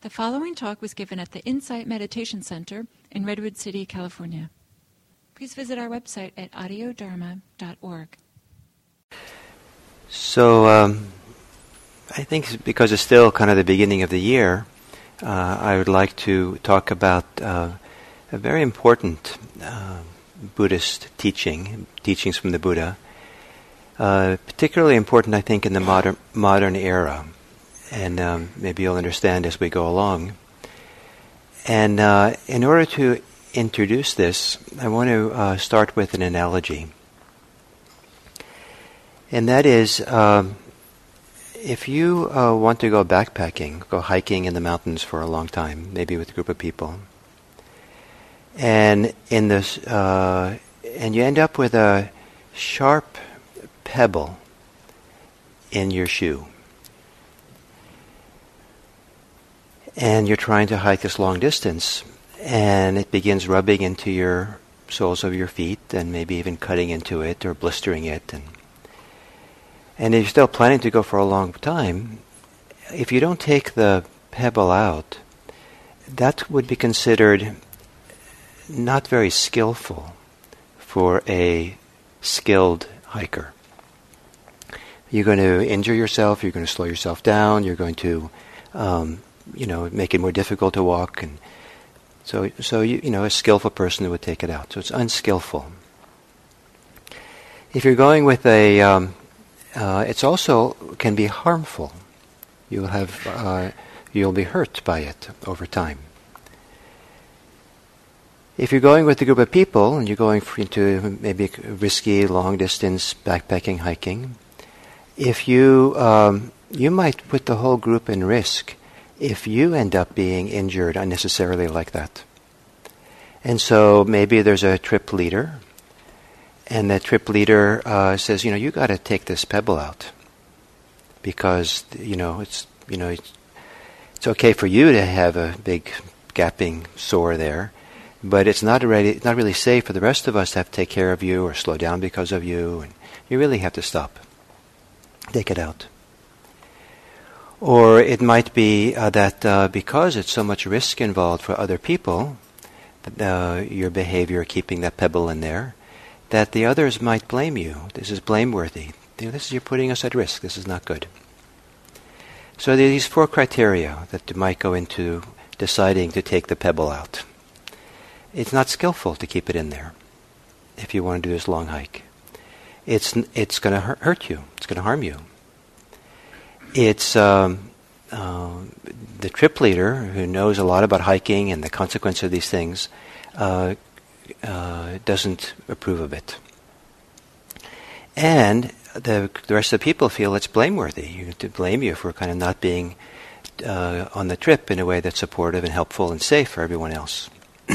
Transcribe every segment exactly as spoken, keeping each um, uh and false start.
The following talk was given at the Insight Meditation Center in Redwood City, California. Please visit our website at audio dharma dot org. So, um, I think because it's still kind of the beginning of the year, uh, I would like to talk about uh, a very important uh, Buddhist teaching, teachings from the Buddha, uh, particularly important, I think, in the modern modern era. And um, maybe you'll understand as we go along. And uh, in order to introduce this, I want to uh, start with an analogy. And that is, um, if you uh, want to go backpacking, go hiking in the mountains for a long time, maybe with a group of people, and in this, uh, and you end up with a sharp pebble in your shoe. And you're trying to hike this long distance, and it begins rubbing into your soles of your feet, and maybe even cutting into it or blistering it. And, and if you're still planning to go for a long time, if you don't take the pebble out, that would be considered not very skillful for a skilled hiker. You're going to injure yourself, you're going to slow yourself down, you're going to um, you know, make it more difficult to walk, and so so you you know a skillful person would take it out. So it's unskillful. If you're going with a, um, uh, it's also can be harmful. You'll have uh, you'll be hurt by it over time. If you're going with a group of people and you're going into maybe risky long distance backpacking hiking, if you um, you might put the whole group in risk if you end up being injured unnecessarily like that. And so maybe there's a trip leader, and the trip leader uh, says, you know, you got to take this pebble out because, you know, it's, you know, it's, it's okay for you to have a big gapping sore there, but it's not really, it's not really safe for the rest of us to have to take care of you or slow down because of you, and you really have to stop. Take it out. Or it might be uh, that uh, because it's so much risk involved for other people, uh, your behavior keeping that pebble in there, that the others might blame you. This is blameworthy. You know, this is, you're putting us at risk. This is not good. So there are these four criteria that might go into deciding to take the pebble out. It's not skillful to keep it in there if you want to do this long hike. It's it's going to hurt you. It's going to harm you. It's um, uh, the trip leader who knows a lot about hiking and the consequence of these things uh, uh, doesn't approve of it. And the, the rest of the people feel it's blameworthy. You to blame you for kind of not being uh, on the trip in a way that's supportive and helpful and safe for everyone else.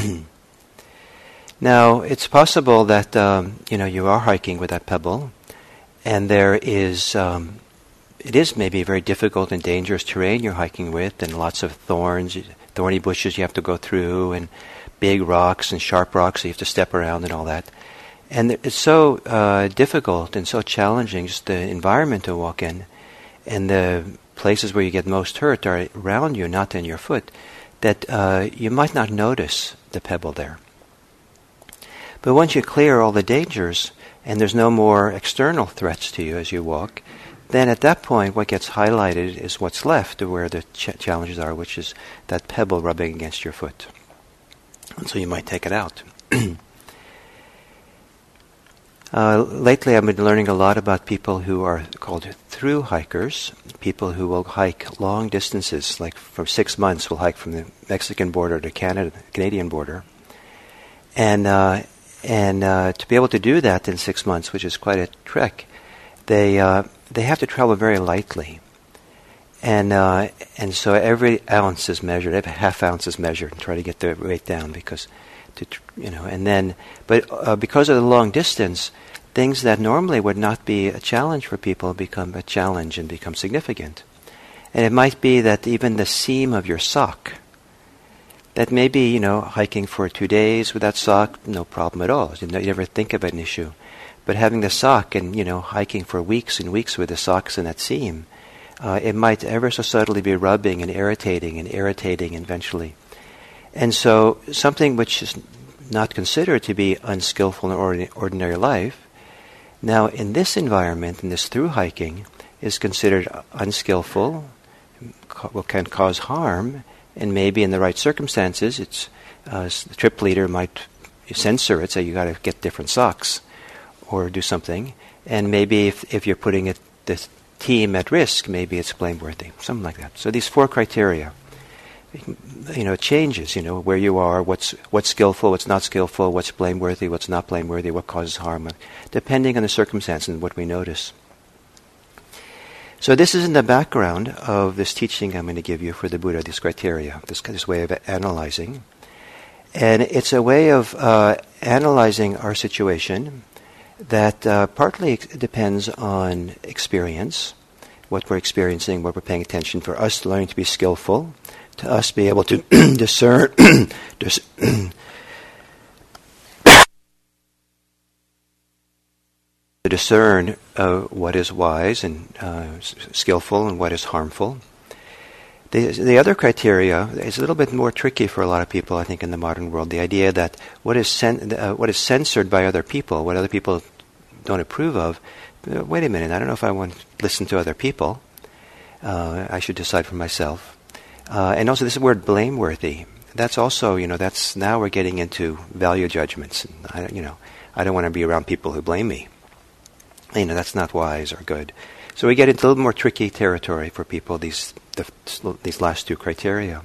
Now, it's possible that um, you know you are hiking with that pebble, and there is. Um, It is maybe very difficult and dangerous terrain you're hiking with, and lots of thorns, thorny bushes you have to go through, and big rocks and sharp rocks you have to step around and all that. And it's so uh, difficult and so challenging, just the environment to walk in, and the places where you get most hurt are around you, not in your foot, that uh, you might not notice the pebble there. But once you clear all the dangers, and there's no more external threats to you as you walk, then at that point what gets highlighted is what's left of where the ch- challenges are, which is that pebble rubbing against your foot. And so you might take it out. uh, lately I've been learning a lot about people who are called through hikers, people who will hike long distances, like for six months will hike from the Mexican border to Canada, Canadian border. And, uh, and uh, to be able to do that in six months, which is quite a trek, they... Uh, They have to travel very lightly, and uh, and so every ounce is measured, every half ounce is measured, and try to get the weight down because, to you know, and then, but uh, because of the long distance, things that normally would not be a challenge for people become a challenge and become significant, and it might be that even the seam of your sock, that maybe you know hiking for two days with that sock, no problem at all. You never think of an issue. But having the sock and, you know, hiking for weeks and weeks with the socks in that seam, Uh, it might ever so subtly be rubbing and irritating and irritating eventually. And so something which is not considered to be unskillful in ordinary, ordinary life, now in this environment, in this through hiking, is considered unskillful, ca- can cause harm, and maybe in the right circumstances, it's uh, the trip leader might censor it, say you got to get different socks or do something. And maybe if, if you're putting it, the team at risk, maybe it's blameworthy, something like that. So these four criteria, you know, it changes, you know, where you are, what's what's skillful, what's not skillful, what's blameworthy, what's not blameworthy, what causes harm, depending on the circumstance and what we notice. So this is in the background of this teaching I'm going to give you for the Buddha, this criteria, this, this way of analyzing. And it's a way of uh, analyzing our situation that uh, partly depends on experience, what we're experiencing, what we're paying attention, for us learning to be skillful, to us be able to discern, dis- to discern uh, what is wise and uh, s- skillful and what is harmful. The, the other criteria is a little bit more tricky for a lot of people, I think, in the modern world. The idea that what is cen- uh, what is censored by other people, what other people don't approve of, uh, wait a minute, I don't know if I want to listen to other people. Uh, I should decide for myself. Uh, and also this word blameworthy, that's also, you know, that's, now we're getting into value judgments. And I, you know, I don't want to be around people who blame me. You know, that's not wise or good. So we get into a little more tricky territory for people, these the, these last two criteria.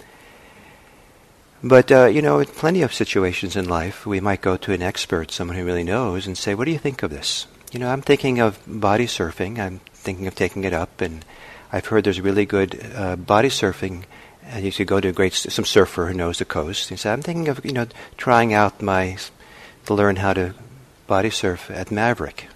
But, uh, you know, in plenty of situations in life, we might go to an expert, someone who really knows, and say, what do you think of this? You know, I'm thinking of body surfing. I'm thinking of taking it up, and I've heard there's really good uh, body surfing, and you could go to a great some surfer who knows the coast. He said, I'm thinking of, you know, trying out my, to learn how to body surf at Maverick.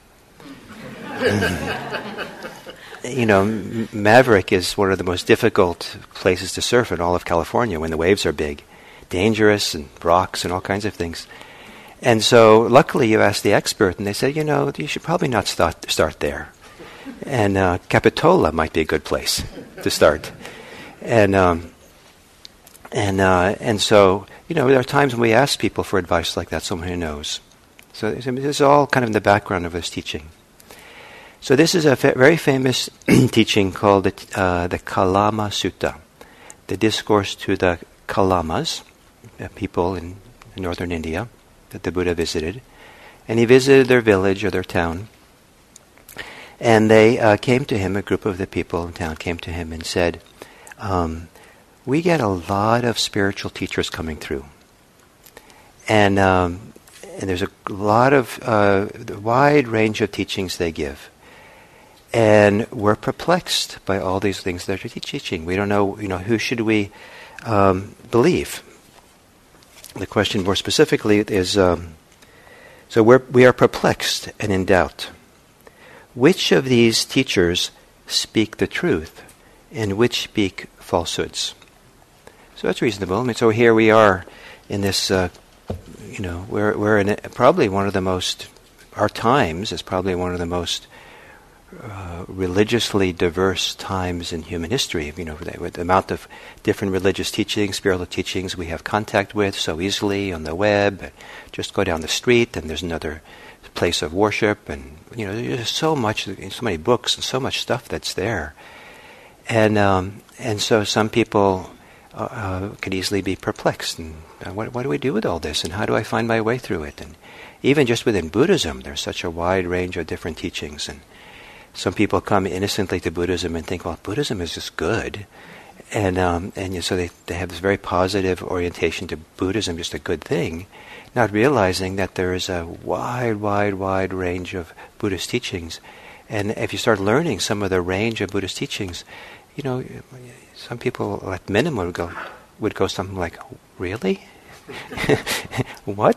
You know, M- Maverick is one of the most difficult places to surf in all of California when the waves are big. Dangerous and rocks and all kinds of things. And so luckily you asked the expert, and they said, you know, you should probably not start, start there. And uh, Capitola might be a good place to start. And um, and uh, and so, you know, there are times when we ask people for advice like that, someone who knows. So this is all kind of in the background of this teaching. So this is a fa- very famous teaching called the, uh, the Kalama Sutta, the discourse to the Kalamas, uh, people in northern India that the Buddha visited. And he visited their village or their town. And they uh, came to him, a group of the people in town came to him and said, um, we get a lot of spiritual teachers coming through. And um, and there's a lot of, uh, wide range of teachings they give. And we're perplexed by all these things that they're teaching. We don't know, you know, who should we um, believe? The question more specifically is, um, so we're, we are perplexed and in doubt. Which of these teachers speak the truth and which speak falsehoods? So that's reasonable. I mean, so here we are in this, uh, you know, we're, we're in a, probably one of the most, our times is probably one of the most Uh, religiously diverse times in human history. You know, with the amount of different religious teachings, spiritual teachings we have contact with so easily on the web. Just go down the street and there's another place of worship, and you know, there's so much, so many books and so much stuff that's there. And um, and so some people uh, uh, could easily be perplexed. And uh, what, what do we do with all this? And how do I find my way through it? And even just within Buddhism, there's such a wide range of different teachings. And some people come innocently to Buddhism and think, well, Buddhism is just good. And um, and so they, they have this very positive orientation to Buddhism, just a good thing, not realizing that there is a wide, wide, wide range of Buddhist teachings. And if you start learning some of the range of Buddhist teachings, you know, some people at minimum would go, would go something like, really? What?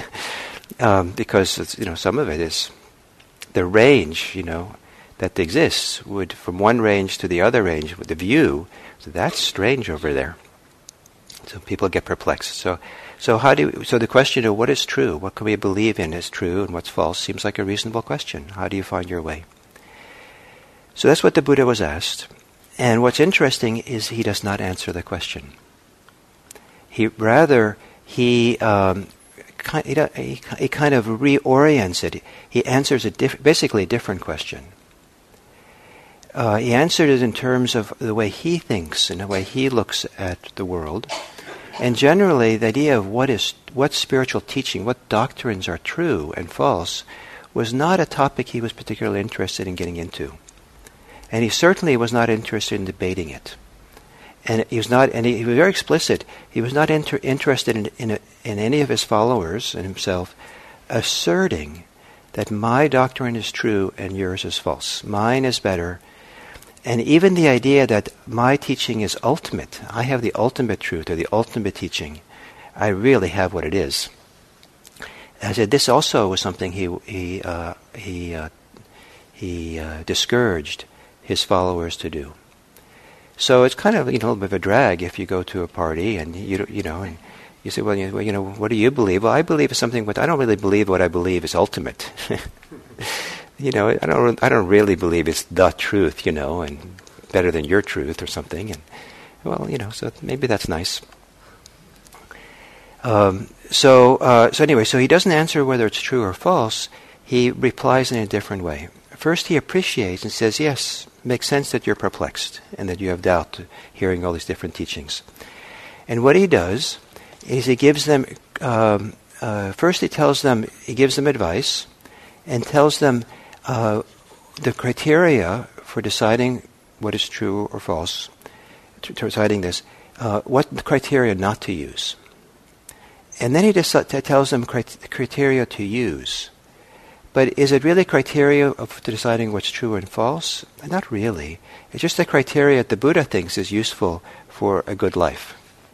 um, because, it's, you know, some of it is the range, you know, that exists would, from one range to the other range, with the view, so that's strange over there. So people get perplexed. So, so how do you, so the question of what is true, what can we believe in as true, and what's false, seems like a reasonable question. How do you find your way? So that's what the Buddha was asked. And what's interesting is he does not answer the question. He rather, he, um, he, he, he kind of reorients it. He answers a diff- basically a different question. Uh, he answered it in terms of the way he thinks and the way he looks at the world. And generally, the idea of what is what spiritual teaching, what doctrines are true and false, was not a topic he was particularly interested in getting into. And he certainly was not interested in debating it. And he was not, and he, he was very explicit. He was not inter, interested in in, a, in any of his followers and himself asserting that my doctrine is true and yours is false. Mine is better. And even the idea that my teaching is ultimate, I have the ultimate truth or the ultimate teaching, I really have what it is. I said this also was something he he uh, he uh, he uh, discouraged his followers to do. So it's kind of, you know, a little bit of a drag if you go to a party and you you know and you say, well, you, well, you know, what do you believe? Well, I believe something, but I don't really believe what I believe is ultimate. You know, I don't I don't really believe it's the truth, you know, and better than your truth or something. And well, you know, so maybe that's nice. Um, so uh, so anyway, so he doesn't answer whether it's true or false. He replies in a different way. First, he appreciates and says, yes, makes sense that you're perplexed and that you have doubt hearing all these different teachings. And what he does is he gives them, um, uh, first he tells them, he gives them advice and tells them uh, the criteria for deciding what is true or false, to, to deciding this, uh, what criteria not to use. And then he just tells them crit- criteria to use. But is it really criteria of deciding what's true and false? Not really. It's just the criteria that the Buddha thinks is useful for a good life.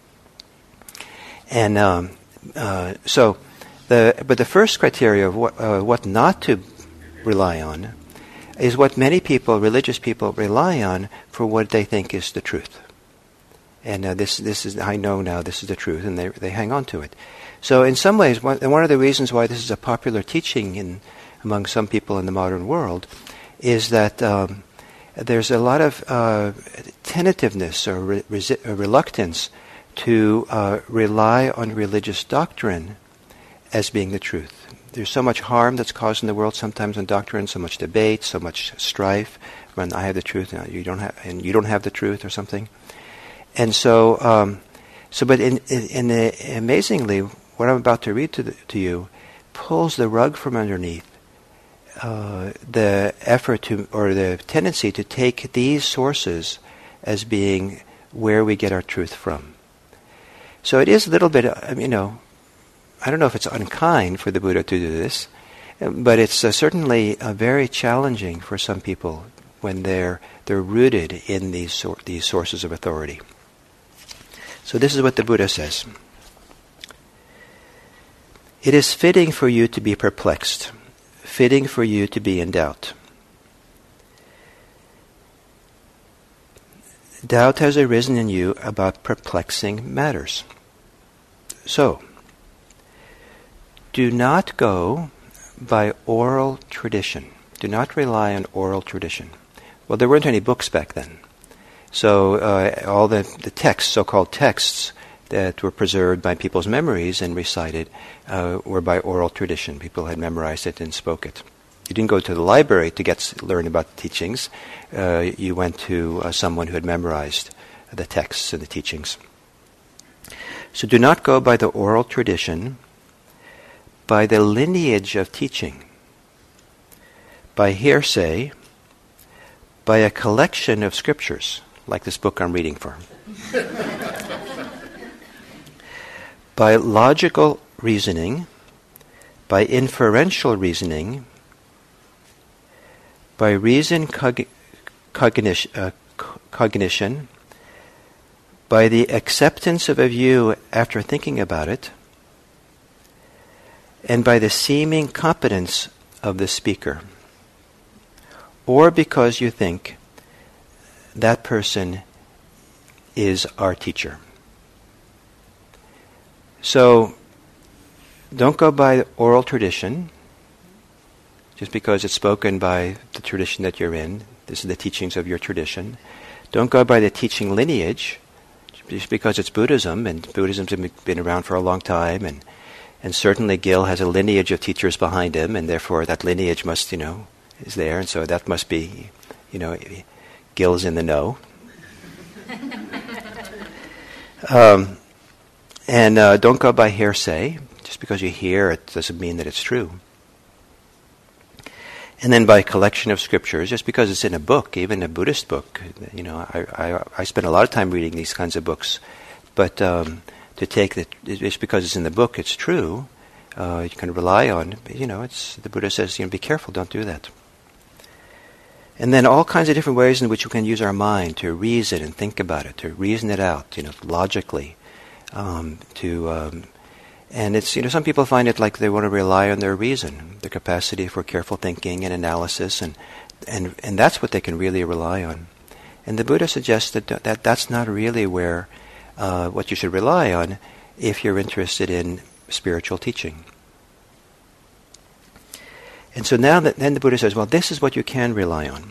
And um, uh, so, the but the first criteria of what, uh, what not to rely on is what many people, religious people, rely on for what they think is the truth. And uh, this this is, I know now this is the truth, and they they hang on to it. So in some ways, one, and one of the reasons why this is a popular teaching in among some people in the modern world is that um, there's a lot of uh, tentativeness or, re- resi- or reluctance to uh, rely on religious doctrine as being the truth. There's so much harm that's caused in the world sometimes on doctrine, so much debate, so much strife. When I have the truth, and you don't have, and you don't have the truth, or something. And so, um, so, but in, in, in the, amazingly, what I'm about to read to, the, to you pulls the rug from underneath uh, the effort to, or the tendency to take these sources as being where we get our truth from. So it is a little bit, uh, you know, I don't know if it's unkind for the Buddha to do this, but it's uh, certainly uh, very challenging for some people when they're they're rooted in these sor- these sources of authority. So this is what the Buddha says. It is fitting for you to be perplexed, fitting for you to be in doubt. Doubt has arisen in you about perplexing matters. So, do not go by oral tradition. Do not rely on oral tradition. Well, there weren't any books back then. So uh, all the, the texts, so-called texts, that were preserved by people's memories and recited uh, were by oral tradition. People had memorized it and spoke it. You didn't go to the library to get learn about the teachings. Uh, you went to uh, someone who had memorized the texts and the teachings. So do not go by the oral tradition, by the lineage of teaching, by hearsay, by a collection of scriptures, like this book I'm reading from, by logical reasoning, by inferential reasoning, by reason cog- cognition, uh, co- cognition, by the acceptance of a view after thinking about it, and by the seeming competence of the speaker, or because you think that person is our teacher. So, don't go by oral tradition, just because it's spoken by the tradition that you're in. This is the teachings of your tradition. Don't go by the teaching lineage, just because it's Buddhism, and Buddhism's been around for a long time, and and certainly Gil has a lineage of teachers behind him, and therefore that lineage must, you know, is there, and so that must be, you know, Gil's in the know. um, and uh, don't go by hearsay. Just because you hear it doesn't mean that it's true. And then by collection of scriptures, just because it's in a book, even a Buddhist book, you know, I I, I spend a lot of time reading these kinds of books, but um, to take that just because it's in the book, it's true. Uh, you can rely on, you know, it's the Buddha says, you know, be careful, don't do that. And then all kinds of different ways in which we can use our mind to reason and think about it, to reason it out, you know, logically. Um, to um, and it's, you know, some people find it like they want to rely on their reason, the capacity for careful thinking and analysis, and and and that's what they can really rely on. And the Buddha suggests that that that's not really where uh, what you should rely on if you're interested in spiritual teaching. And so now that then the Buddha says, well, this is what you can rely on.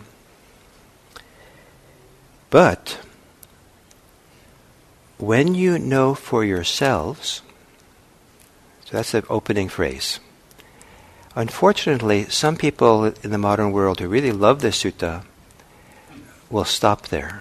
But when you know for yourselves, so that's the opening phrase. Unfortunately, some people in the modern world who really love this sutta will stop there.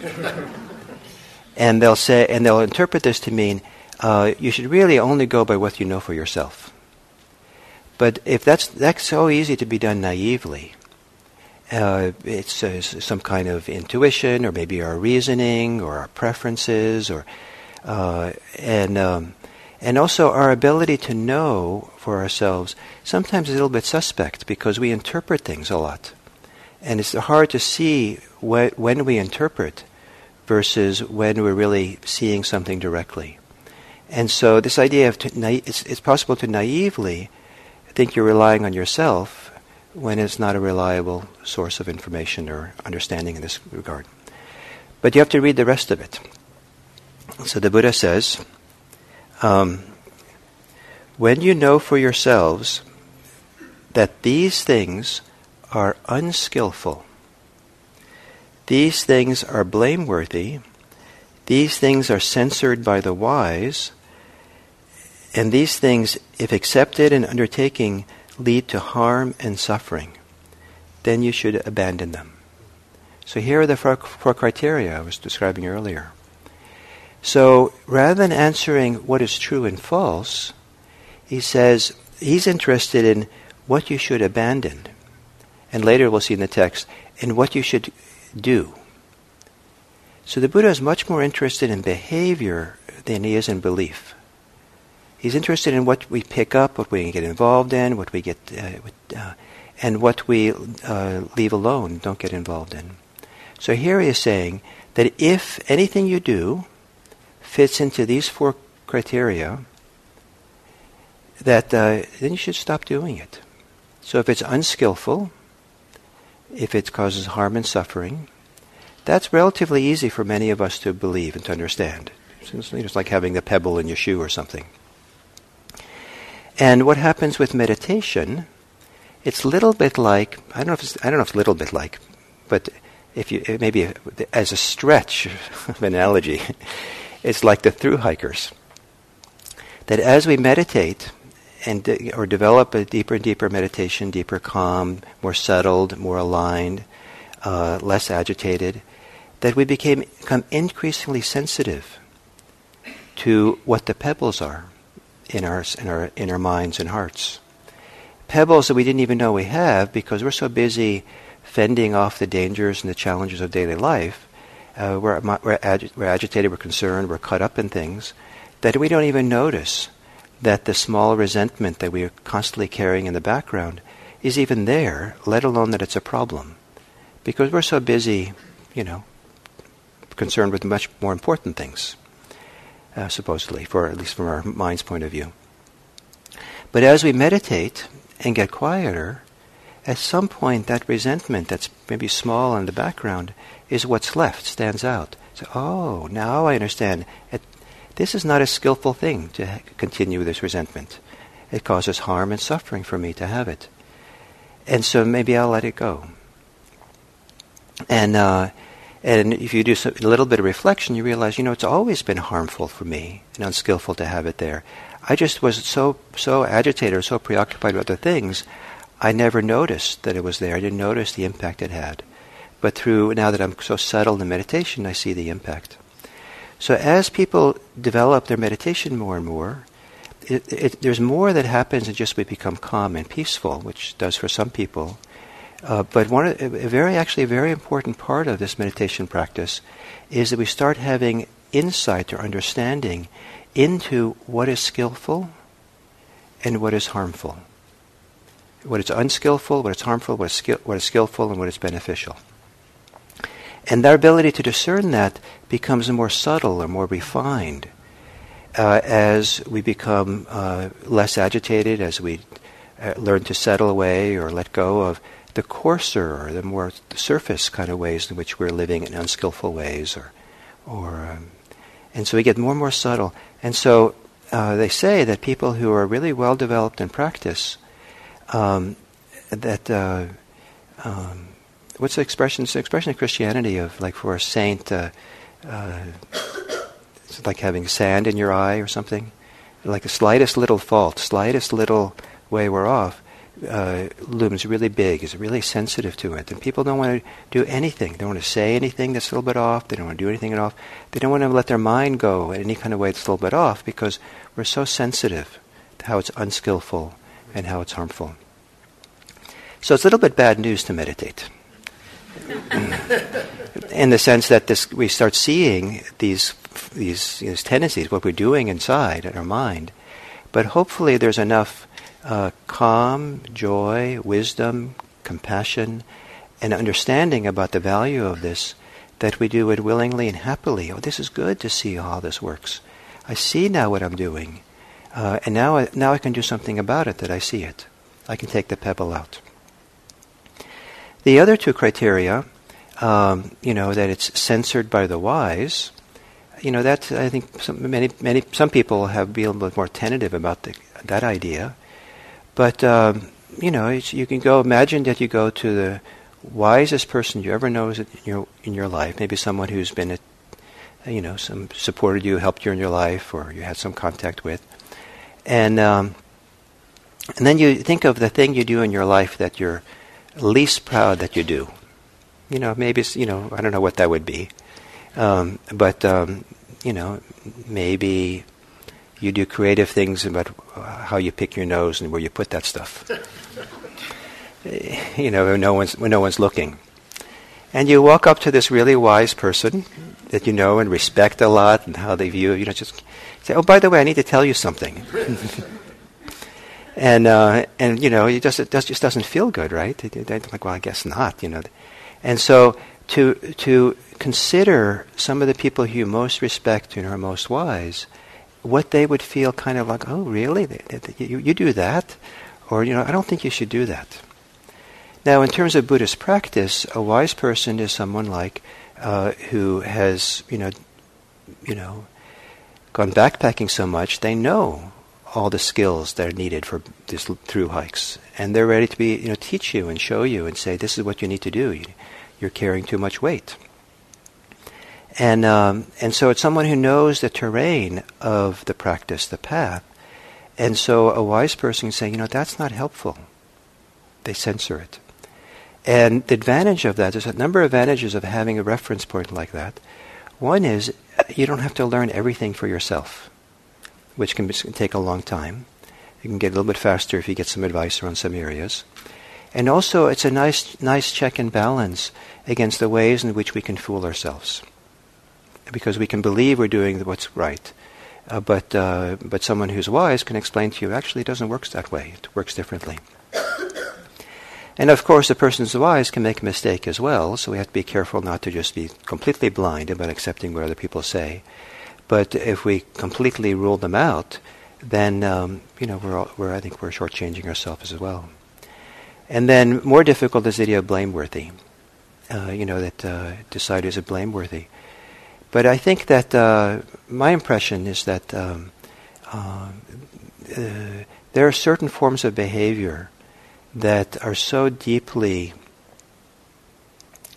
And they'll say, and they'll interpret this to mean, uh, you should really only go by what you know for yourself. But if that's that's so easy to be done naively, uh, it's uh, some kind of intuition, or maybe our reasoning, or our preferences, or uh, and um, and also our ability to know for ourselves sometimes is a little bit suspect because we interpret things a lot, and it's hard to see wh- when we interpret versus when we're really seeing something directly. And so this idea of to na- it's, it's possible to naively think you're relying on yourself when it's not a reliable source of information or understanding in this regard. But you have to read the rest of it. So the Buddha says, um, when you know for yourselves that these things are unskillful, these things are blameworthy, these things are censored by the wise, and these things, if accepted and undertaking, lead to harm and suffering, then you should abandon them. So here are the four, four criteria I was describing earlier. So rather than answering what is true and false, he says he's interested in what you should abandon. And later we'll see in the text, in what you should do. So the Buddha is much more interested in behavior than he is in belief. He's interested in what we pick up, what we get involved in, what we get, uh, uh, and what we uh, leave alone, don't get involved in. So here he is saying that if anything you do fits into these four criteria, that uh, then you should stop doing it. So if it's unskillful, if it causes harm and suffering, that's relatively easy for many of us to believe and to understand. It's like having the pebble in your shoe or something. And what happens with meditation, it's a little bit like, I don't know if it's, I don't know if it's a little bit like, but if you, maybe as a stretch of analogy, it's like the thru hikers. That as we meditate and de- or develop a deeper and deeper meditation, deeper calm, more settled, more aligned, uh, less agitated, that we became become increasingly sensitive to what the pebbles are in our in our in our minds and hearts. Pebbles that we didn't even know we have because we're so busy fending off the dangers and the challenges of daily life. Uh, we're we're, agi- we're agitated, we're concerned, we're caught up in things that we don't even notice that the small resentment that we are constantly carrying in the background is even there, let alone that it's a problem. Because we're so busy, you know, concerned with much more important things. Uh, supposedly, for at least from our mind's point of view. But as we meditate and get quieter, at some point that resentment that's maybe small in the background is what's left, stands out. So, oh, now I understand. It, this is not a skillful thing to ha- continue this resentment. It causes harm and suffering for me to have it. And so maybe I'll let it go. And uh, and if you do some, a little bit of reflection, you realize, you know, it's always been harmful for me and unskillful to have it there. I just was so so agitated or so preoccupied with other things, I never noticed that it was there. I didn't notice the impact it had. But through, now that I'm so settled in meditation, I see the impact. So as people develop their meditation more and more, it, it, there's more that happens than just we become calm and peaceful, which does for some people. Uh, but one, a very, actually, a very important part of this meditation practice is that we start having insight or understanding into what is skillful and what is harmful. What is unskillful, what is harmful, what is, skill, what is skillful, and what is beneficial. And our ability to discern that becomes more subtle or more refined uh, as we become uh, less agitated, as we uh, learn to settle away or let go of the coarser or the more surface kind of ways in which we're living in unskillful ways, or, or um, and so we get more and more subtle. And so uh, they say that people who are really well developed in practice, um, that uh, um, what's the expression? It's the expression in Christianity of, like, for a saint, uh, uh, it's like having sand in your eye or something. Like the slightest little fault, slightest little way we're off, uh, looms really big, is really sensitive to it. And people don't want to do anything. They don't want to say anything that's a little bit off. They don't want to do anything at off. They don't want to let their mind go in any kind of way that's a little bit off, because we're so sensitive to how it's unskillful and how it's harmful. So it's a little bit bad news to meditate. In the sense that this, we start seeing these, these these tendencies, what we're doing inside in our mind, but hopefully there's enough uh, calm, joy, wisdom, compassion, and understanding about the value of this, that we do it willingly and happily. Oh, this is good to see how this works. I see now what I'm doing, uh, and now I, now I can do something about it. That I see it, I can take the pebble out. The other two criteria, um, you know, that it's censored by the wise, you know, that I think some, many, many, some people have been a little bit more tentative about the, that idea. But um, you know, it's, you can go. Imagine that you go to the wisest person you ever know in your in your life. Maybe someone who's been, a, you know, some supported you, helped you in your life, or you had some contact with, and um, and then you think of the thing you do in your life that you're least proud that you do. You know, maybe it's, you know, I don't know what that would be. Um, but, um, you know, maybe you do creative things about how you pick your nose and where you put that stuff. You know, when no one's, when no one's looking. And you walk up to this really wise person that you know and respect a lot and how they view you, you know, just say, oh, by the way, I need to tell you something. And uh, and you know, it just it does, just doesn't feel good, right? It, it, it, like, well, I guess not, you know. And so to to consider some of the people who you most respect and are most wise, what they would feel kind of like, oh, really? They, they, you you do that, or, you know, I don't think you should do that. Now, in terms of Buddhist practice, a wise person is someone like uh, who has, you know, you know, gone backpacking so much they know all the skills that are needed for these through hikes, and they're ready to be, you know, teach you and show you and say, this is what you need to do. You're carrying too much weight. And um, and so it's someone who knows the terrain of the practice, the path. And so a wise person can say, you know, that's not helpful. They censor it. And the advantage of that, there's a number of advantages of having a reference point like that. One is you don't have to learn everything for yourself, which can, be, can take a long time. You can get a little bit faster if you get some advice around some areas. And also, it's a nice nice check and balance against the ways in which we can fool ourselves. Because we can believe we're doing what's right, uh, but uh, but someone who's wise can explain to you, actually it doesn't work that way. It works differently. And of course, the person who's wise can make a mistake as well, so we have to be careful not to just be completely blind about accepting what other people say. But if we completely rule them out, then um, you know we're, all, we're I think we're shortchanging ourselves as well. And then more difficult is the idea of blameworthy. Uh, you know that uh, decide is it blameworthy. But I think that uh, my impression is that um, uh, uh, there are certain forms of behavior that are so deeply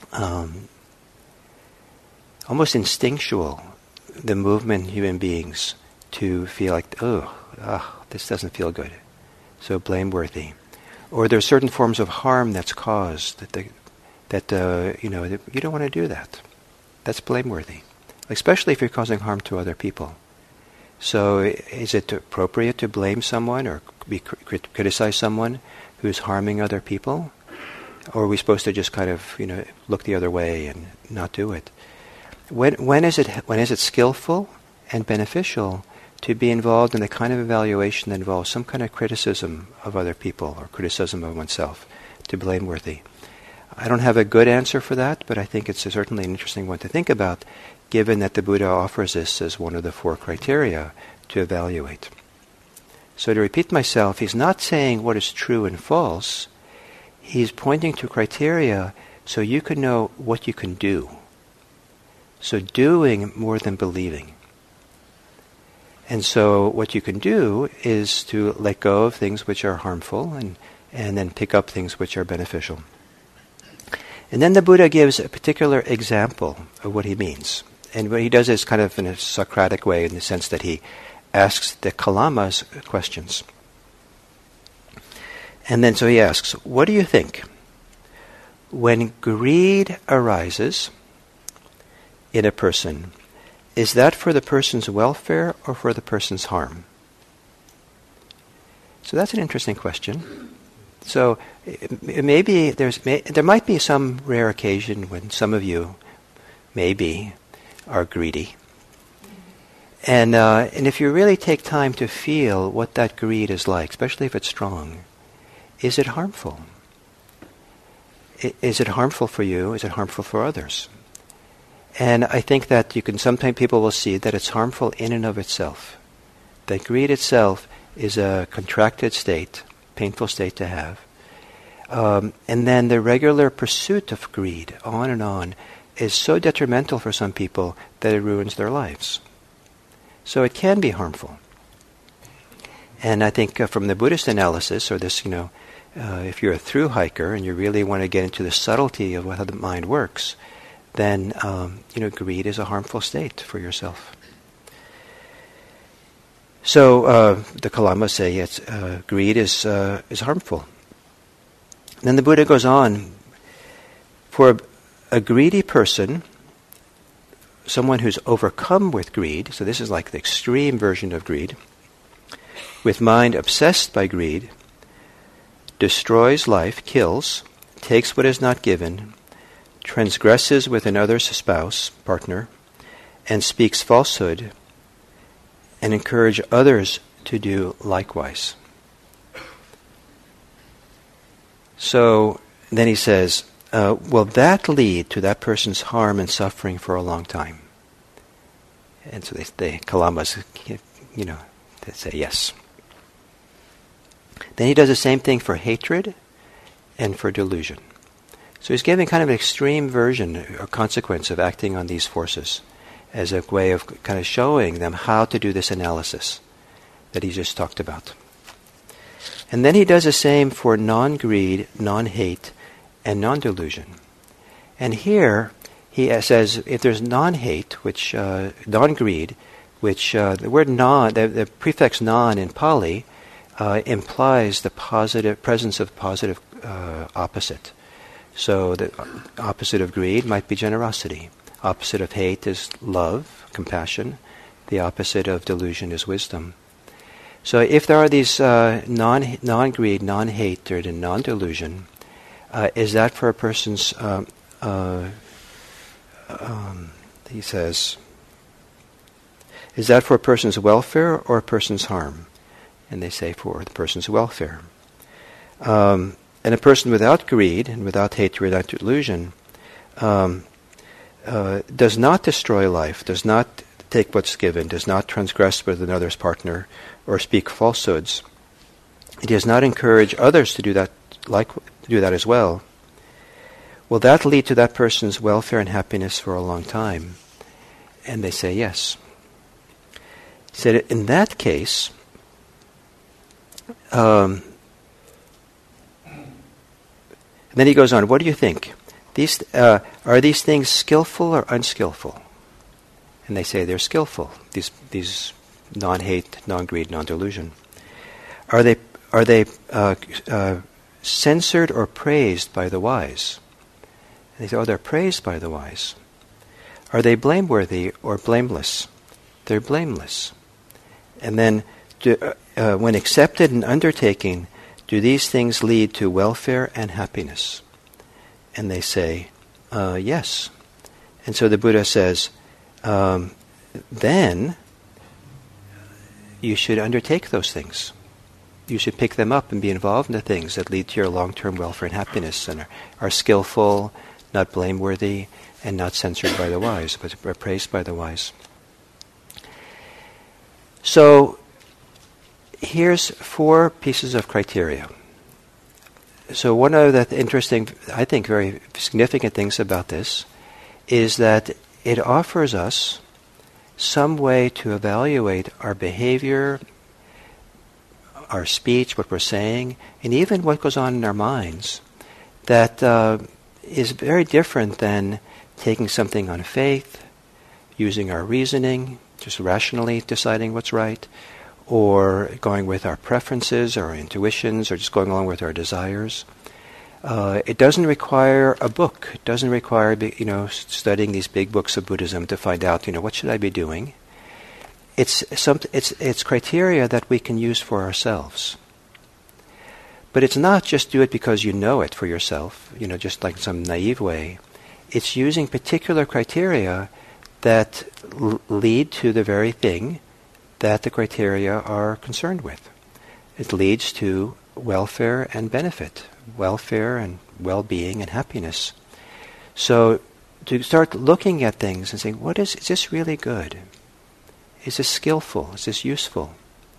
um, almost instinctual, the movement in human beings to feel like, oh, oh, this doesn't feel good, so blameworthy. Or there are certain forms of harm that's caused that, they, that uh, you know, that you don't want to do that. That's blameworthy, especially if you're causing harm to other people. So is it appropriate to blame someone or be crit- criticize someone who's harming other people? Or are we supposed to just kind of, you know, look the other way and not do it? When when is it when is it skillful and beneficial to be involved in the kind of evaluation that involves some kind of criticism of other people or criticism of oneself, to blameworthy? I don't have a good answer for that, but I think it's certainly an interesting one to think about, given that the Buddha offers this as one of the four criteria to evaluate. So to repeat myself, he's not saying what is true and false. He's pointing to criteria so you can know what you can do. So doing more than believing. And so what you can do is to let go of things which are harmful and, and then pick up things which are beneficial. And then the Buddha gives a particular example of what he means. And what he does is kind of in a Socratic way, in the sense that he asks the Kalamas questions. And then so he asks, what do you think? When greed arises in a person, is that for the person's welfare or for the person's harm? So that's an interesting question. So maybe there's may, there might be some rare occasion when some of you maybe are greedy. And uh, and if you really take time to feel what that greed is like, especially if it's strong, is it harmful? I, is it harmful for you? Is it harmful for others? And I think that you can, sometimes people will see that it's harmful in and of itself. That greed itself is a contracted state, painful state to have. Um, and then the regular pursuit of greed, on and on, is so detrimental for some people that it ruins their lives. So it can be harmful. And I think uh, from the Buddhist analysis, or this, you know, uh, if you're a through hiker and you really want to get into the subtlety of how the mind works, then um, you know, greed is a harmful state for yourself. So uh, the Kalamas say it's, uh, greed is uh, is harmful. Then the Buddha goes on, for a, a greedy person, someone who's overcome with greed, so this is like the extreme version of greed, with mind obsessed by greed, destroys life, kills, takes what is not given, transgresses with another's spouse, partner, and speaks falsehood, and encourage others to do likewise. So then he says, uh, will that lead to that person's harm and suffering for a long time? And so they, the Kalamas, you know, they say yes. Then he does the same thing for hatred and for delusion. So he's giving kind of an extreme version or consequence of acting on these forces as a way of kind of showing them how to do this analysis that he just talked about. And then he does the same for non-greed, non-hate, and non-delusion. And here he says if there's non-hate, which uh, non-greed, which uh, the word non, the, the prefix non in Pali uh, implies the positive presence of positive uh, opposite. So the opposite of greed might be generosity. Opposite of hate is love, compassion. The opposite of delusion is wisdom. So if there are these uh, non non-greed, non-hatred, and non-delusion, uh, is that for a person's, uh, uh, um, he says, is that for a person's welfare or a person's harm? And they say for the person's welfare. Um, and a person without greed and without hatred, without delusion, um, uh, does not destroy life, does not take what's given, does not transgress with another's partner, or speak falsehoods. It does not encourage others to do that, like do that as well. Will that lead to that person's welfare and happiness for a long time? And they say yes. He said, in that case, um, and then he goes on, what do you think? these uh, are these things skillful or unskillful? And they say they're skillful. These these non-hate, non-greed, non-delusion. Are they are they uh, uh, censored or praised by the wise? And they say, oh, they're praised by the wise. Are they blameworthy or blameless? They're blameless. And then, do, uh, when accepted and undertaken, do these things lead to welfare and happiness? And they say, uh, yes. And so the Buddha says, um, then you should undertake those things. You should pick them up and be involved in the things that lead to your long-term welfare and happiness and are, are skillful, not blameworthy, and not censored by the wise, but are praised by the wise. So, here's four pieces of criteria. So one of the interesting, I think very significant things about this is that it offers us some way to evaluate our behavior, our speech, what we're saying, and even what goes on in our minds that uh, is very different than taking something on faith, using our reasoning, just rationally deciding what's right, or going with our preferences or our intuitions, or just going along with our desires. Uh, it doesn't require a book. It doesn't require, you know, studying these big books of Buddhism to find out, you know, what should I be doing. It's some, it's it's criteria that we can use for ourselves. But it's not just do it because you know it for yourself, you know, just like some naive way. It's using particular criteria that l- lead to the very thing that the criteria are concerned with. It leads to welfare and benefit, welfare and well-being and happiness. So to start looking at things and saying, what is, is this really good? Is this skillful? Is this useful?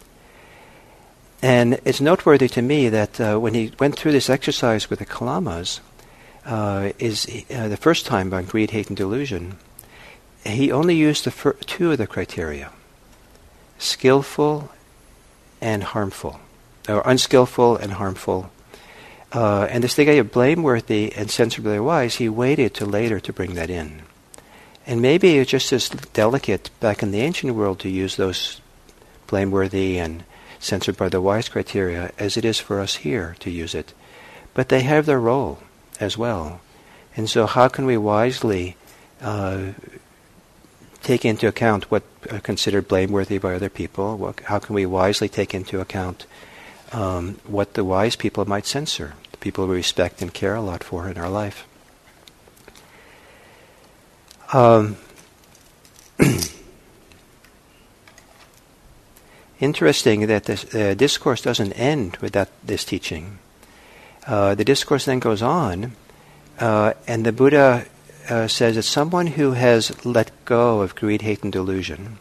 And it's noteworthy to me that uh, when he went through this exercise with the Kalamas, uh, is uh, the first time on greed, hate, and delusion, he only used the fir- two of the criteria, skillful and harmful, or unskillful and harmful. Uh, and this thing of blameworthy and censorably wise, he waited till later to bring that in. And maybe it's just as delicate back in the ancient world to use those blameworthy and censored by the wise criteria as it is for us here to use it. But they have their role as well. And so how can we wisely uh, take into account what are considered blameworthy by other people? What, how can we wisely take into account um, what the wise people might censor, the people we respect and care a lot for in our life? Um, interesting that this uh, discourse doesn't end with that this teaching. Uh, the discourse then goes on, uh, and the Buddha uh, says that someone who has let go of greed, hate, and delusion,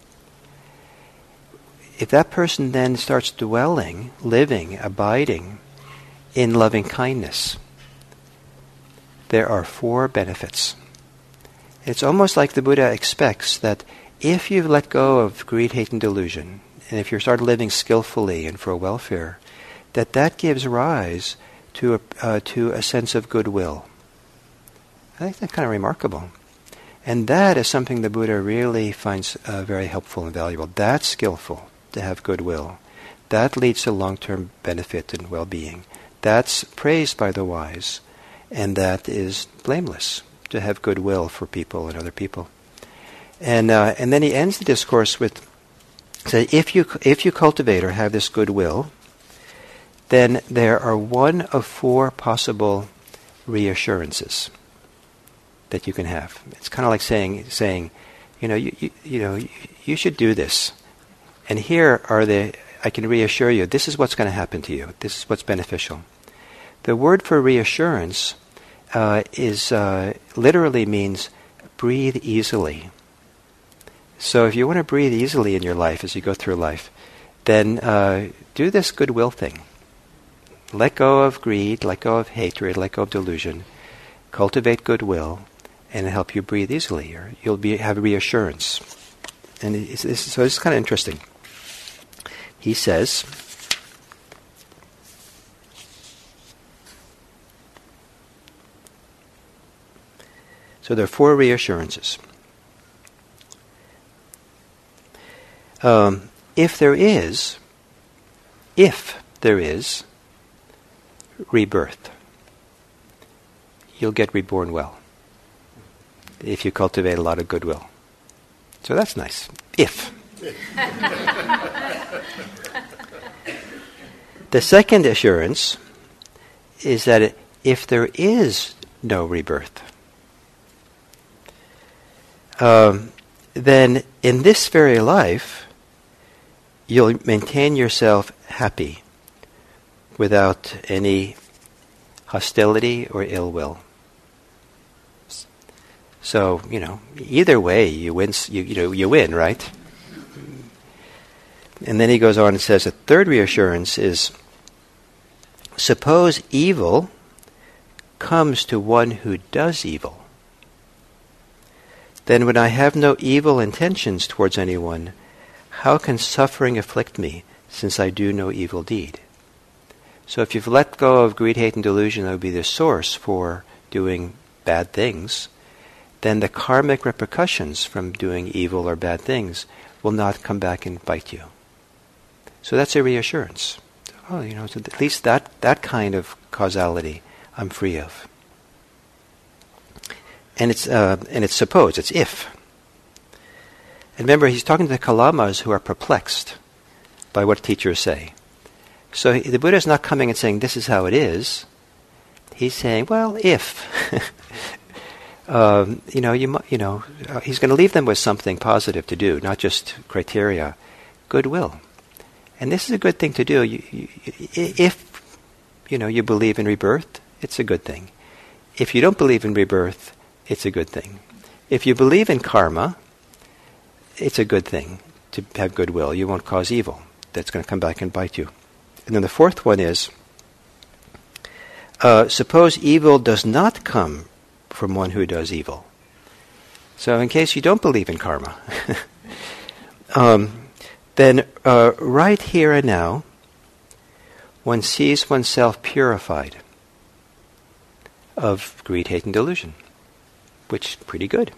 if that person then starts dwelling, living, abiding in loving kindness, there are four benefits. It's almost like the Buddha expects that if you've let go of greed, hate, and delusion, and if you start living skillfully and for welfare, that that gives rise to a, uh, to a sense of goodwill. I think that's kind of remarkable. And that is something the Buddha really finds uh, very helpful and valuable. That's skillful, to have goodwill. That leads to long-term benefit and well-being. That's praised by the wise, and that is blameless, to have goodwill for people and other people. And uh, and then he ends the discourse with, say, if you if you cultivate or have this goodwill, then there are one of four possible reassurances that you can have. It's kind of like saying saying, you know, you, you you know you, you should do this, and here are the I can reassure you. This is what's going to happen to you. This is what's beneficial. The word for reassurance uh, is uh, literally means breathe easily. So if you want to breathe easily in your life as you go through life, then uh, do this goodwill thing. Let go of greed, let go of hatred, let go of delusion. Cultivate goodwill, and it'll help you breathe easily, or you'll be have reassurance. And it's, it's, so it's kind of interesting. He says, So there are four reassurances. Um, if there is, if there is rebirth, you'll get reborn well if you cultivate a lot of goodwill. So that's nice. If. The second assurance is that if there is no rebirth, um, then in this very life, you'll maintain yourself happy without any hostility or ill will. So, you know, either way, you win, you, you know, you win, right? And then he goes on and says, a third reassurance is, suppose evil comes to one who does evil. Then when I have no evil intentions towards anyone, how can suffering afflict me, since I do no evil deed? So if you've let go of greed, hate, and delusion, that would be the source for doing bad things, then the karmic repercussions from doing evil or bad things will not come back and bite you. So that's a reassurance. Oh, you know, so at least that, that kind of causality I'm free of. And it's uh, and it's supposed, it's if. And remember, he's talking to the kalamas who are perplexed by what teachers say. So he, the Buddha is not coming and saying, this is how it is. He's saying, well, if. um, you know, you, you know, uh, he's going to leave them with something positive to do, not just criteria. Goodwill. And this is a good thing to do. You, you, if, you know, you believe in rebirth, it's a good thing. If you don't believe in rebirth, it's a good thing. If you believe in karma, it's a good thing to have goodwill. You won't cause evil. That's going to come back and bite you. And then the fourth one is, uh, suppose evil does not come from one who does evil. So in case you don't believe in karma, um, then uh, right here and now, one sees oneself purified of greed, hate, and delusion, which is pretty good.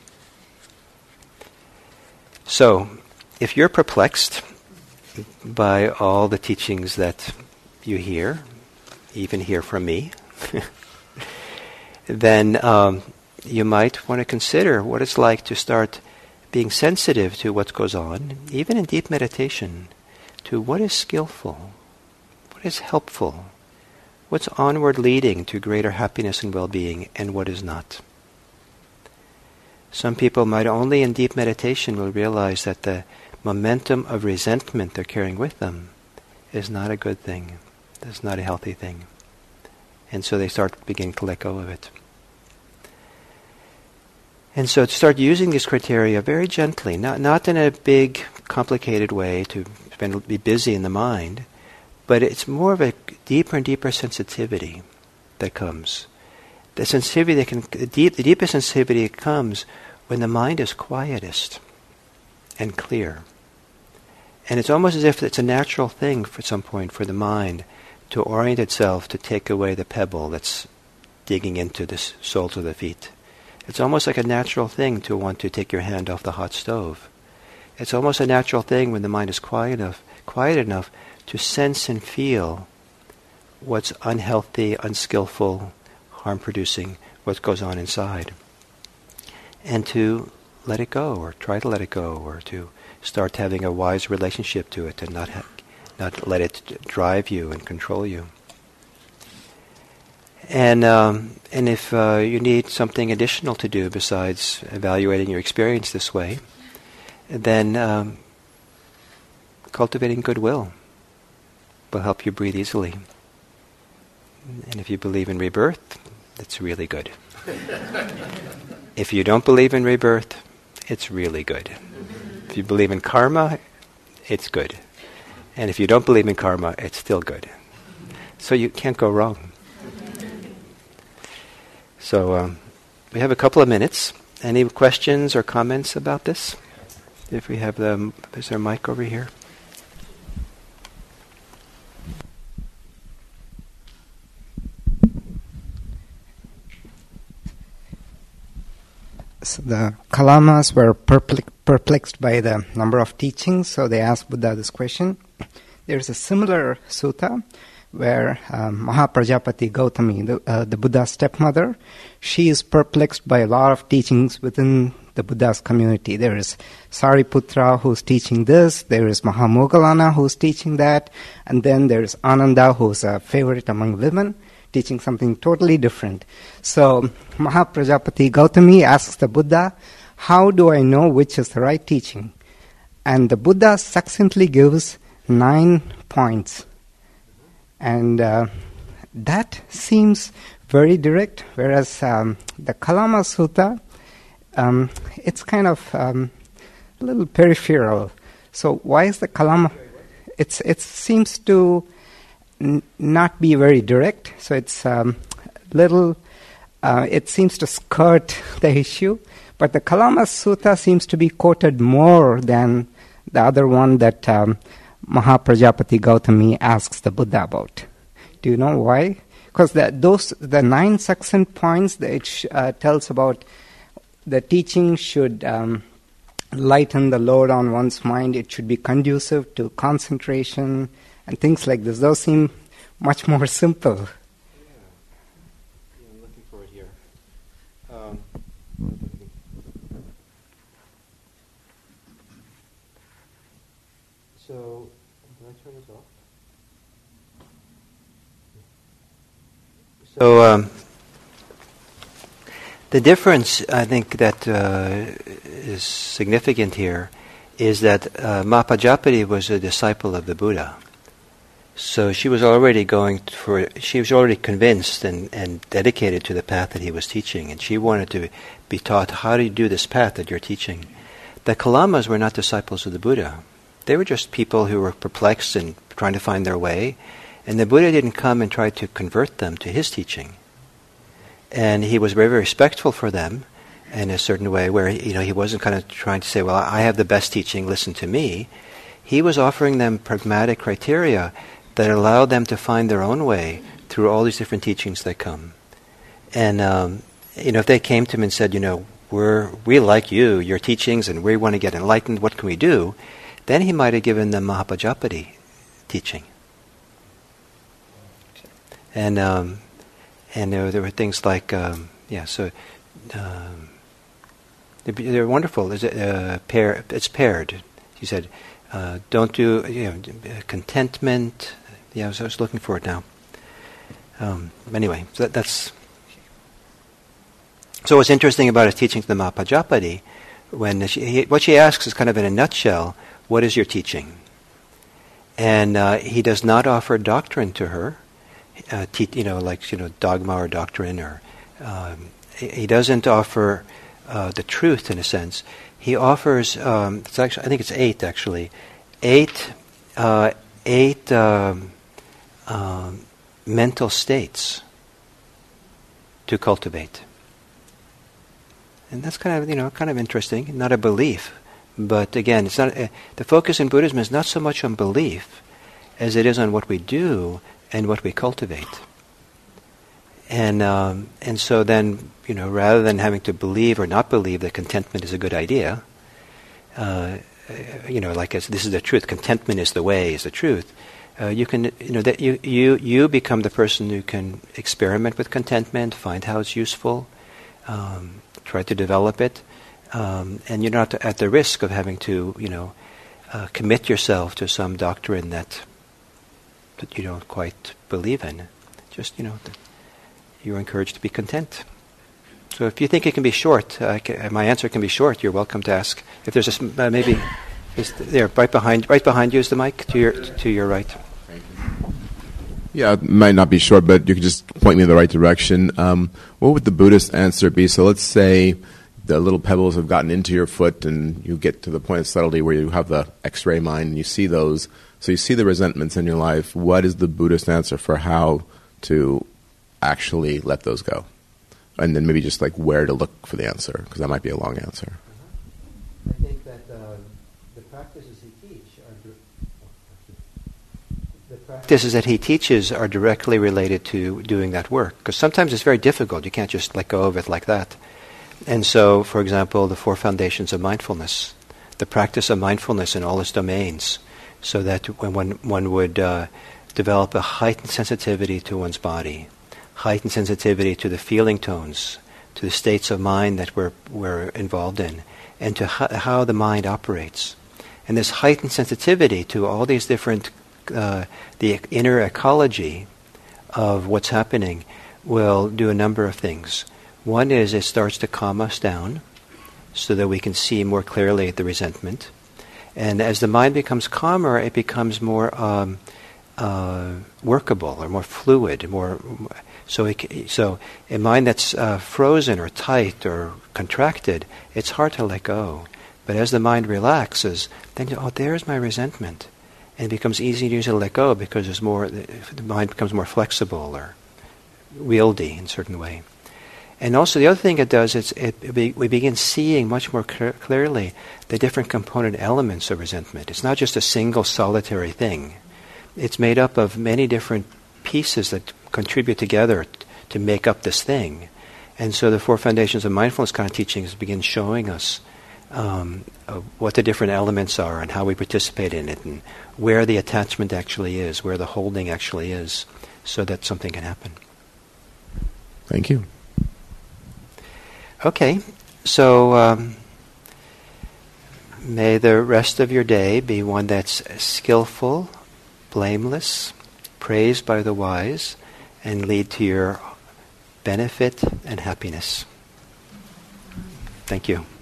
So, if you're perplexed by all the teachings that you hear, even hear from me, then um, you might want to consider what it's like to start being sensitive to what goes on, even in deep meditation, to what is skillful, what is helpful, what's onward leading to greater happiness and well-being, and what is not. Some people might only in deep meditation will realize that the momentum of resentment they're carrying with them is not a good thing. It's not a healthy thing. And so they start beginning to let go of it. And so to start using these criteria very gently, not not in a big, complicated way to spend, be busy in the mind, but it's more of a deeper and deeper sensitivity that comes. The sensitivity that can, the, deep, the deepest sensitivity comes when the mind is quietest and clear. And it's almost as if it's a natural thing for some point for the mind to orient itself to take away the pebble that's digging into the soles of the feet. It's almost like a natural thing to want to take your hand off the hot stove. It's almost a natural thing when the mind is quiet enough, quiet enough to sense and feel what's unhealthy, unskillful, harm-producing, what goes on inside. And to let it go, or try to let it go, or to start having a wise relationship to it and not ha- not let it d- drive you and control you. And um, and if uh, you need something additional to do besides evaluating your experience this way, then um, cultivating goodwill will help you breathe easily. And if you believe in rebirth, it's really good. If you don't believe in rebirth, it's really good. If you believe in karma, it's good. And if you don't believe in karma, it's still good. So you can't go wrong. So um, we have a couple of minutes. Any questions or comments about this? If we have the, is there a mic over here? So the Kalamas were perplex- perplexed by the number of teachings, so they asked Buddha this question. There's a similar sutta where um, Mahaprajapati Gautami, the, uh, the Buddha's stepmother, she is perplexed by a lot of teachings within the Buddha's community. There is Sariputra who's teaching this, there is Mahamoggallana who's teaching that, and then there's Ananda who's a favorite among women, teaching something totally different. So Mahaprajapati Gautami asks the Buddha, how do I know which is the right teaching? And the Buddha succinctly gives nine points. And uh, that seems very direct, whereas um, the Kalama Sutta, um, it's kind of um, a little peripheral. So why is the Kalama? It's it seems to n- not be very direct. So it's um, little. Uh, it seems to skirt the issue, but the Kalama Sutta seems to be quoted more than the other one that um, Mahaprajapati Gautami asks the Buddha about. Do you know why? Because the, those the nine succinct points that it sh- uh, tells about the teaching should um, lighten the load on one's mind. It should be conducive to concentration and things like this. Those seem much more simple. Yeah, yeah I'm looking for it here. Um, so, can I turn this off? So, um, the difference, I think, that uh, is significant here is that uh, Mahaprajapati was a disciple of the Buddha. So she was already going for, she was already convinced and, and dedicated to the path that he was teaching, and she wanted to be taught how to do this path that you're teaching. The Kalamas were not disciples of the Buddha. They were just people who were perplexed and trying to find their way, and the Buddha didn't come and try to convert them to his teaching. And he was very, very respectful for them in a certain way where, you know, he wasn't kind of trying to say, well, I have the best teaching, listen to me. He was offering them pragmatic criteria that allowed them to find their own way through all these different teachings that come. And, um, you know, if they came to him and said, you know, we're, we like you, your teachings, and we want to get enlightened, what can we do? Then he might have given them Mahaprajapati teaching. And, um, and there, there were things like, um, yeah, so, um, they're, they're wonderful. There's a, uh, pair, it's paired. He said, uh, don't do, you know, contentment. Yeah, I was, I was looking for it now. Um, anyway, so that, that's... So what's interesting about his teaching to the Mahaprajapati, when she, he, what she asks is kind of in a nutshell, what is your teaching? And uh, he does not offer doctrine to her, uh, te- you know, like, you know, dogma or doctrine, or um, he, he doesn't offer uh, the truth in a sense. He offers, um, it's actually, I think it's eight actually, eight, uh, eight um, um, mental states to cultivate. And that's kind of, you know, kind of interesting. Not a belief, but again, it's not. Uh, the focus in Buddhism is not so much on belief as it is on what we do and what we cultivate. And um, and so then, you know, rather than having to believe or not believe that contentment is a good idea, uh, you know, like as this is the truth, contentment is the way, is the truth. Uh, you can, you know, that you you you become the person who can experiment with contentment, find how it's useful. Um, try to develop it, um, and you're not at the risk of having to, you know, uh, commit yourself to some doctrine that that you don't quite believe in. Just, you know, you're encouraged to be content. So if you think it can be short, uh, can, my answer can be short. You're welcome to ask. If there's a uh, maybe is there right behind right behind you is the mic to your to your right. Yeah, it might not be short, but you could just point me in the right direction. Um, what would the Buddhist answer be? So let's say the little pebbles have gotten into your foot and you get to the point of subtlety where you have the X-ray mind and you see those. So you see the resentments in your life. What is the Buddhist answer for how to actually let those go? And then maybe just like where to look for the answer, because that might be a long answer. Uh-huh. I think that uh, the practices he teach are... The practices that he teaches are directly related to doing that work. Because sometimes it's very difficult. You can't just let go of it like that. And so, for example, the four foundations of mindfulness, the practice of mindfulness in all its domains, so that when one, one would uh, develop a heightened sensitivity to one's body, heightened sensitivity to the feeling tones, to the states of mind that we're, we're involved in, and to ho- how the mind operates. And this heightened sensitivity to all these different, uh, the inner ecology of what's happening will do a number of things. One is it starts to calm us down so that we can see more clearly the resentment. And as the mind becomes calmer, it becomes more um, uh, workable or more fluid. More so, it, so a mind that's uh, frozen or tight or contracted, it's hard to let go. But as the mind relaxes, then you, oh, there's my resentment, and it becomes easier to let go because there's more. The mind becomes more flexible or wieldy in a certain way. And also the other thing it does is it, it be, we begin seeing much more clear, clearly the different component elements of resentment. It's not just a single solitary thing. It's made up of many different pieces that contribute together t- to make up this thing. And so the four foundations of mindfulness kind of teachings begin showing us um, uh, what the different elements are and how we participate in it and where the attachment actually is, where the holding actually is, so that something can happen. Thank you. Okay, so um, may the rest of your day be one that's skillful, blameless, praised by the wise, and lead to your benefit and happiness. Thank you.